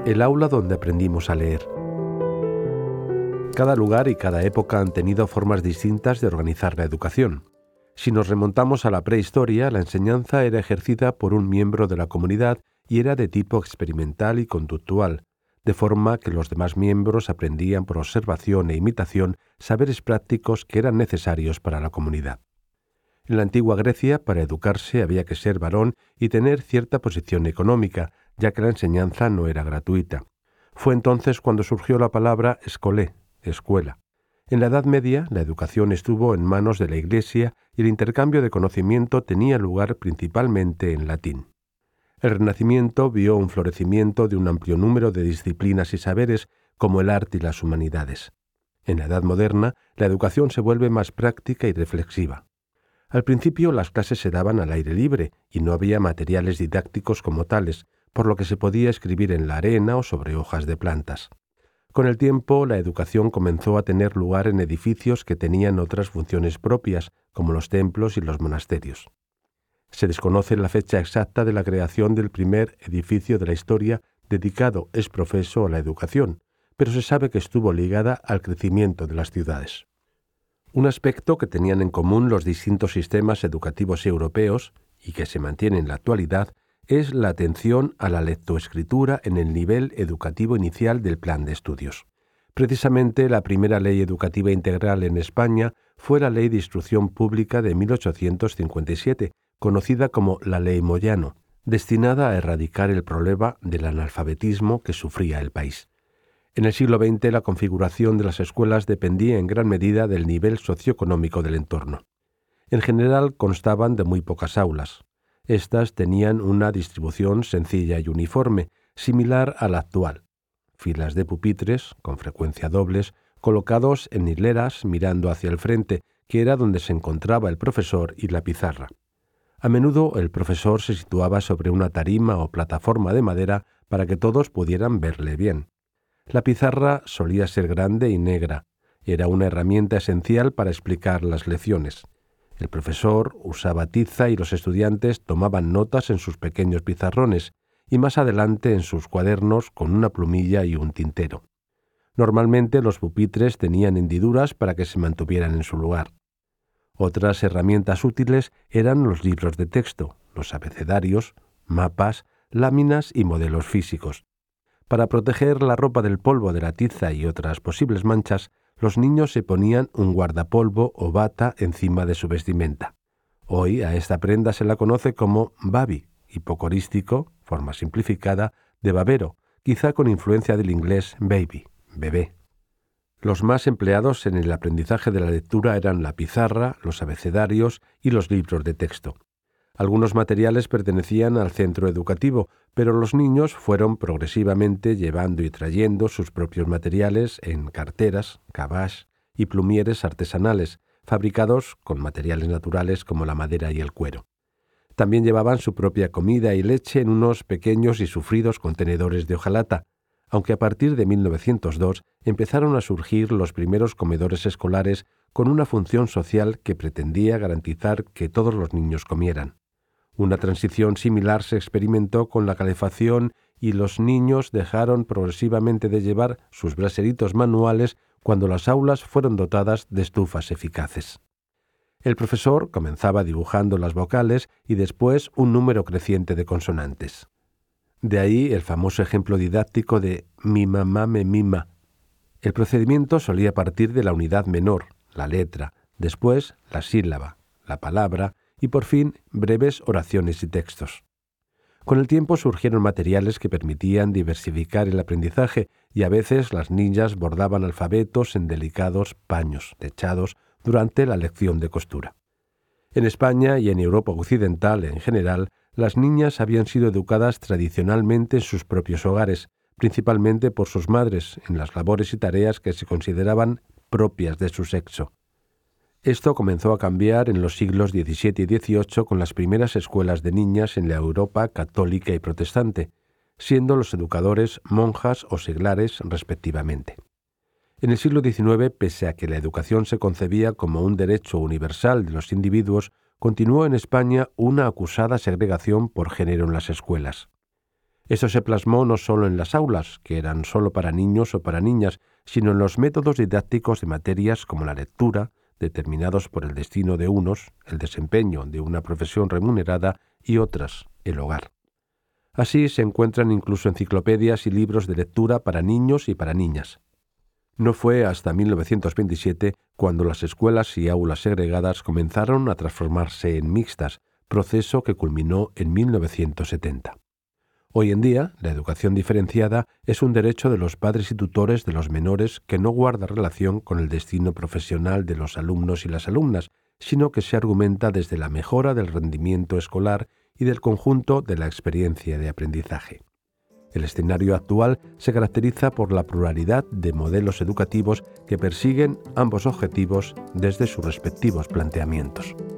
El aula donde aprendimos a leer. Cada lugar y cada época han tenido formas distintas de organizar la educación. Si nos remontamos a la prehistoria, la enseñanza era ejercida por un miembro de la comunidad y era de tipo experimental y conductual, de forma que los demás miembros aprendían por observación e imitación saberes prácticos que eran necesarios para la comunidad. En la antigua Grecia, para educarse había que ser varón y tener cierta posición económica, ya que la enseñanza no era gratuita. Fue entonces cuando surgió la palabra escolé, escuela. En la Edad Media, la educación estuvo en manos de la Iglesia y el intercambio de conocimiento tenía lugar principalmente en latín. El Renacimiento vio un florecimiento de un amplio número de disciplinas y saberes, como el arte y las humanidades. En la Edad Moderna, la educación se vuelve más práctica y reflexiva. Al principio las clases se daban al aire libre y no había materiales didácticos como tales, por lo que se podía escribir en la arena o sobre hojas de plantas. Con el tiempo, la educación comenzó a tener lugar en edificios que tenían otras funciones propias, como los templos y los monasterios. Se desconoce la fecha exacta de la creación del primer edificio de la historia dedicado ex professo a la educación, pero se sabe que estuvo ligada al crecimiento de las ciudades. Un aspecto que tenían en común los distintos sistemas educativos europeos, y que se mantiene en la actualidad, es la atención a la lectoescritura en el nivel educativo inicial del plan de estudios. Precisamente la primera ley educativa integral en España fue la Ley de Instrucción Pública de 1857, conocida como la Ley Moyano, destinada a erradicar el problema del analfabetismo que sufría el país. En el siglo XX la configuración de las escuelas dependía en gran medida del nivel socioeconómico del entorno. En general constaban de muy pocas aulas. Estas tenían una distribución sencilla y uniforme, similar a la actual. Filas de pupitres, con frecuencia dobles, colocados en hileras mirando hacia el frente, que era donde se encontraba el profesor y la pizarra. A menudo el profesor se situaba sobre una tarima o plataforma de madera para que todos pudieran verle bien. La pizarra solía ser grande y negra. Era una herramienta esencial para explicar las lecciones. El profesor usaba tiza y los estudiantes tomaban notas en sus pequeños pizarrones y más adelante en sus cuadernos con una plumilla y un tintero. Normalmente los pupitres tenían hendiduras para que se mantuvieran en su lugar. Otras herramientas útiles eran los libros de texto, los abecedarios, mapas, láminas y modelos físicos. Para proteger la ropa del polvo de la tiza y otras posibles manchas, los niños se ponían un guardapolvo o bata encima de su vestimenta. Hoy a esta prenda se la conoce como babi, hipocorístico, forma simplificada, de babero, quizá con influencia del inglés baby, bebé. Los más empleados en el aprendizaje de la lectura eran la pizarra, los abecedarios y los libros de texto. Algunos materiales pertenecían al centro educativo, pero los niños fueron progresivamente llevando y trayendo sus propios materiales en carteras, cabas y plumieres artesanales, fabricados con materiales naturales como la madera y el cuero. También llevaban su propia comida y leche en unos pequeños y sufridos contenedores de hojalata, aunque a partir de 1902 empezaron a surgir los primeros comedores escolares con una función social que pretendía garantizar que todos los niños comieran. Una transición similar se experimentó con la calefacción y los niños dejaron progresivamente de llevar sus braseritos manuales cuando las aulas fueron dotadas de estufas eficaces. El profesor comenzaba dibujando las vocales y después un número creciente de consonantes. De ahí el famoso ejemplo didáctico de «mi mamá me mima». El procedimiento solía partir de la unidad menor, la letra, después la sílaba, la palabra y por fin breves oraciones y textos. Con el tiempo surgieron materiales que permitían diversificar el aprendizaje y a veces las niñas bordaban alfabetos en delicados paños techados durante la lección de costura. En España y en Europa occidental en general, las niñas habían sido educadas tradicionalmente en sus propios hogares, principalmente por sus madres, en las labores y tareas que se consideraban propias de su sexo. Esto comenzó a cambiar en los siglos XVII y XVIII con las primeras escuelas de niñas en la Europa católica y protestante, siendo los educadores monjas o seglares respectivamente. En el siglo XIX, pese a que la educación se concebía como un derecho universal de los individuos, continuó en España una acusada segregación por género en las escuelas. Esto se plasmó no solo en las aulas, que eran solo para niños o para niñas, sino en los métodos didácticos de materias como la lectura, determinados por el destino de unos, el desempeño de una profesión remunerada, y otras, el hogar. Así se encuentran incluso enciclopedias y libros de lectura para niños y para niñas. No fue hasta 1927 cuando las escuelas y aulas segregadas comenzaron a transformarse en mixtas, proceso que culminó en 1970. Hoy en día, la educación diferenciada es un derecho de los padres y tutores de los menores que no guarda relación con el destino profesional de los alumnos y las alumnas, sino que se argumenta desde la mejora del rendimiento escolar y del conjunto de la experiencia de aprendizaje. El escenario actual se caracteriza por la pluralidad de modelos educativos que persiguen ambos objetivos desde sus respectivos planteamientos.